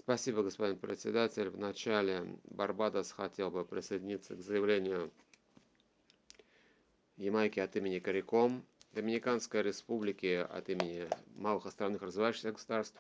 Спасибо, господин председатель. Вначале Барбадос хотел бы присоединиться к заявлению Ямайки от имени CARICOM, Доминиканской Республики от имени малых островных развивающихся государств,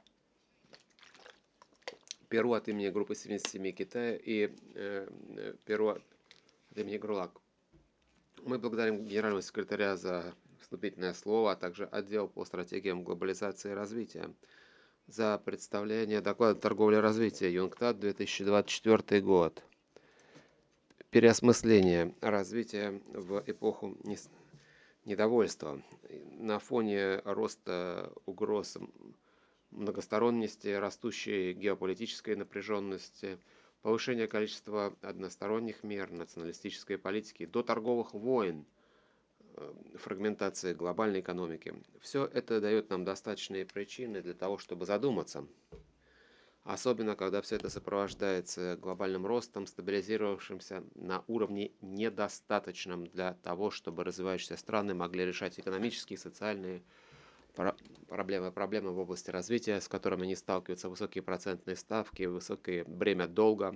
Перу от имени группы 77 Китая и Перу от имени ГРУЛАГ. Мы благодарим генерального секретаря за вступительное слово, а также отдел по стратегиям глобализации и развития за представление доклада торговли и развития ЮНКТАД 2024 год. Переосмысление развития в эпоху недовольства. На фоне роста угроз многосторонности, растущей геополитической напряженности, повышения количества односторонних мер, националистической политики, до торговых войн, фрагментации глобальной экономики. Все это дает нам достаточные причины для того, чтобы задуматься. Особенно, когда все это сопровождается глобальным ростом, стабилизировавшимся на уровне недостаточном для того, чтобы развивающиеся страны могли решать экономические, социальные проблемы в области развития, с которыми они сталкиваются, высокие процентные ставки, высокое бремя долга,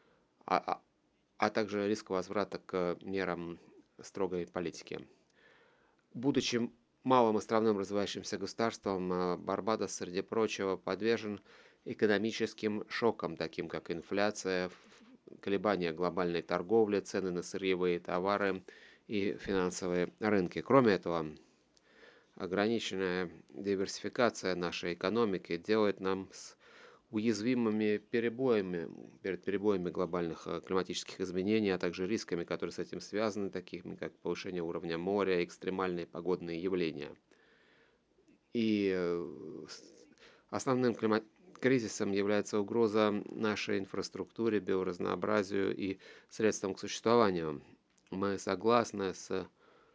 а также риск возврата к мерам строгой политики. Будучи малым островным развивающимся государством, Барбадос, среди прочего, подвержен экономическим шокам, таким как инфляция, колебания глобальной торговли, цены на сырьевые товары и финансовые рынки. Кроме этого, ограниченная диверсификация нашей экономики делает нам уязвимыми перед перебоями глобальных климатических изменений, а также рисками, которые с этим связаны, такими как повышение уровня моря, экстремальные погодные явления. И основным кризисом является угроза нашей инфраструктуре, биоразнообразию и средствам к существованию. Мы согласны с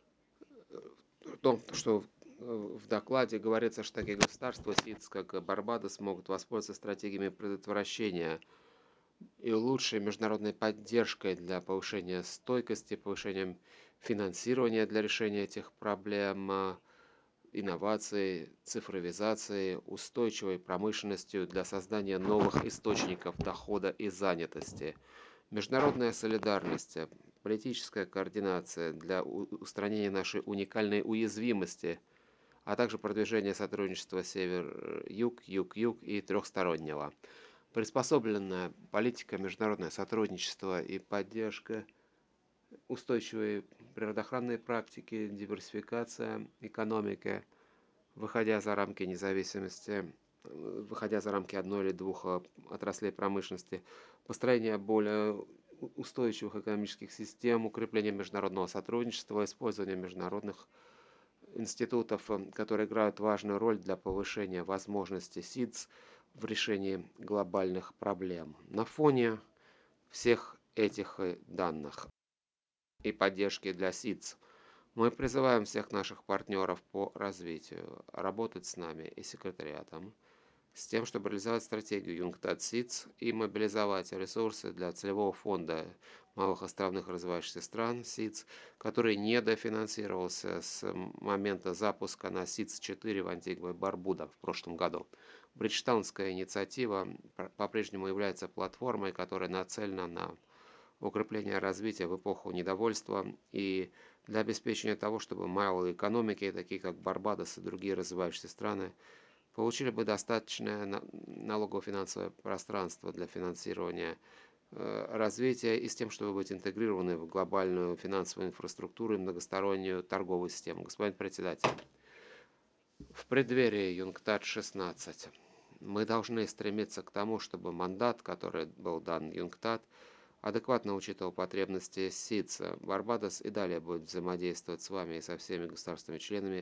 том, что в докладе говорится, что такие государства, СИДС, как Барбадос, могут воспользоваться стратегиями предотвращения и лучшей международной поддержкой для повышения стойкости, повышения финансирования для решения этих проблем, инноваций, цифровизации, устойчивой промышленностью для создания новых источников дохода и занятости. Международная солидарность, политическая координация для устранения нашей уникальной уязвимости, а также продвижение сотрудничества север-юг, юг-юг и трехстороннего. Приспособленная политика, международное сотрудничество и поддержка, устойчивые природоохранные практики, диверсификация экономики, выходя за рамки независимости, выходя за рамки одной или двух отраслей промышленности, построение более устойчивых экономических систем, укрепление международного сотрудничества, использование международных институтов, которые играют важную роль для повышения возможностей СИДС в решении глобальных проблем. На фоне всех этих данных и поддержки для СИДС мы призываем всех наших партнеров по развитию работать с нами и секретариатом с тем, чтобы реализовать стратегию ЮНКТАД СИДС и мобилизовать ресурсы для целевого фонда малых островных развивающихся стран СИДС, который недофинансировался с момента запуска на СИДС-4 в Антигуа и Барбуда в прошлом году. Бриджтаунская инициатива по-прежнему является платформой, которая нацелена на укрепление развития в эпоху недовольства и для обеспечения того, чтобы малые экономики, такие как Барбадос и другие развивающиеся страны, получили бы достаточное налогово-финансовое пространство для финансирования развития и с тем, чтобы быть интегрированы в глобальную финансовую инфраструктуру и многостороннюю торговую систему. Господин председатель, в преддверии ЮНКТАД-16 мы должны стремиться к тому, чтобы мандат, который был дан ЮНКТАД, адекватно учитывал потребности СИДС. Барбадос и далее будет взаимодействовать с вами и со всеми государствами-членами